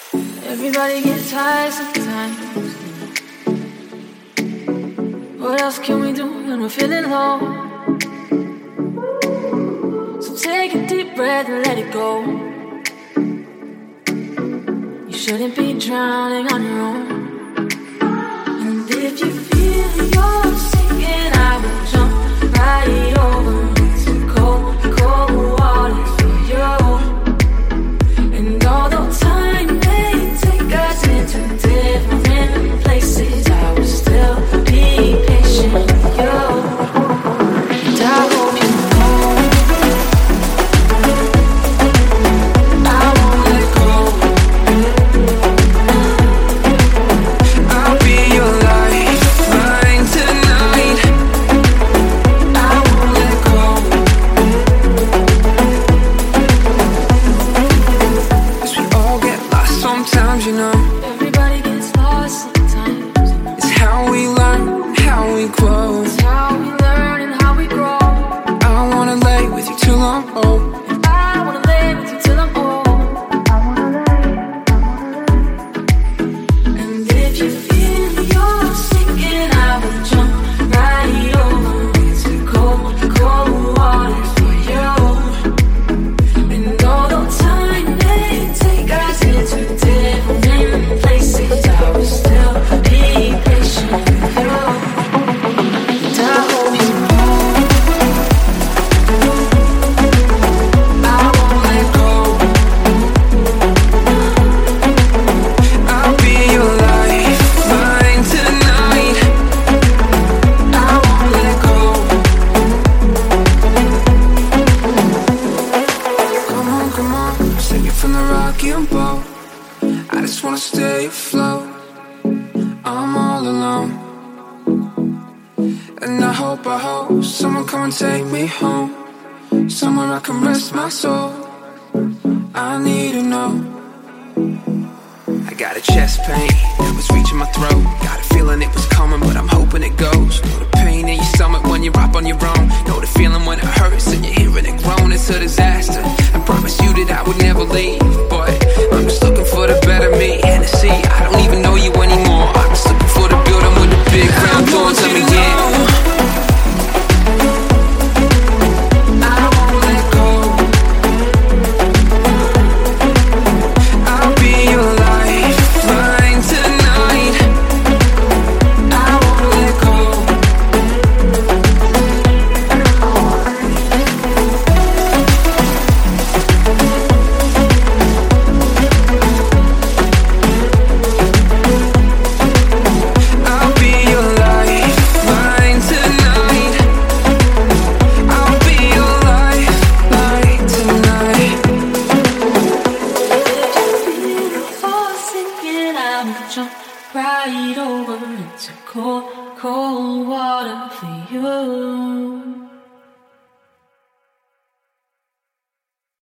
Everybody gets high sometimes. What else can we do when we're feeling low? So take a deep breath and let it go. You shouldn't be drowning on your own. And if you feel you're sinking, I will jump right over into cold, cold water for you. And although time may take us into different places, I will still be patient with you. And I hope you know I won't let go. I'll be your lifeline tonight. I won't let go. 'Cause we all get lost sometimes, you know. Everybody gets lost sometimes. It's how we learn, how we grow. It's how we learn and how we grow. I wanna lay with you till I'm old. I wanna lay with you till I'm old. And if you feel you're sinking, I will jump right over into cold, cold water for you. And although time may take us into different places, I will still be patient with you. And I hope you know I won't let go. I'll be your lifeline tonight. I won't let go. Come on, save me from the rocky boat. I just wanna stay afloat. I'm all alone, and I hope someone come and take me home, somewhere I can rest my soul. I need to know. I got a chest pain that was reaching my throat. Got a feeling it was coming, but I'm hoping it goes. Know the pain in your stomach when you're up on your own. Know the feeling when it hurts and you're hearing it groan. It's a disaster. I promise you that I would never leave, but I'm just looking for the better me. And to see, I don't even know you anymore. I'm just looking for the building with the big round doors. Let me in. I won't let go. I'll be your lifeline tonight. I won't let go. I'll be your lifeline tonight. I'll be your lifeline tonight. If you feel you're sinking, I will jump right over into cold, cold water for you.